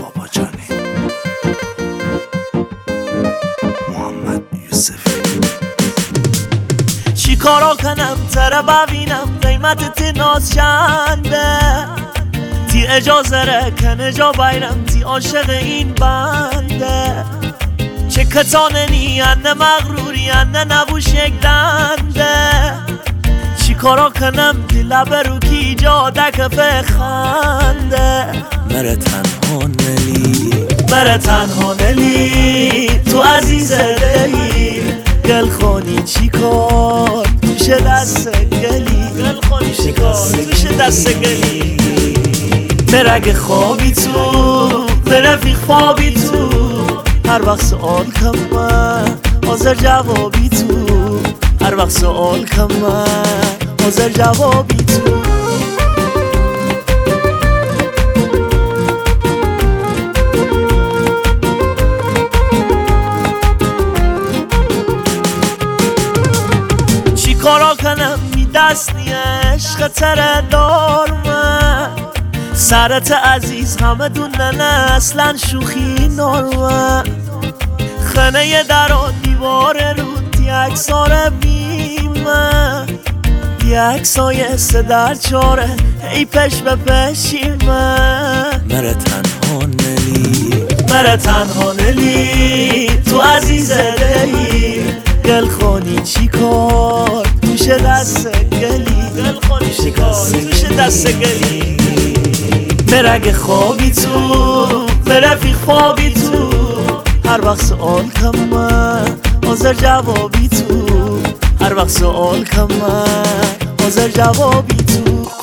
بابا جانی محمد یوسفی چی کارا کنم تره ببینم قیمت تی ناز چنده تی اجازه رکن اجا بیرم تی عاشق این بنده چه کتانه نیانه مغروری انه نبوش یک دنده چی کارا کنم دل برو کی جا دکفه خنده مره تنها نلی تو عزیز دلی گل خونی چی کار توش دست گلی گل خونی چی کار توش دست گلی مرگ خوابی تو برفی خوابی تو هر وقت سوال کم من حاضر جوابی تو هر وقت سوال کم من حاضر جوابی تو چی کارا کنم می دست نی عشق تره دار من سرت عزیز همه دونن اصلا شوخی نارمن خنه در و دیوار رو یکسار بیمه یکسای سه در چاره ای پش به پشیمه مره تنها نلی تو عزیز دلی گل خونی چی کار توش دست گلی گل خونی چی کار توش دست گلی مرگ خوابی تو برفی خوابی تو هر وقت سوال کم من حاضر جوابی تو هر وقت سوال کم من حاضر جوابی تو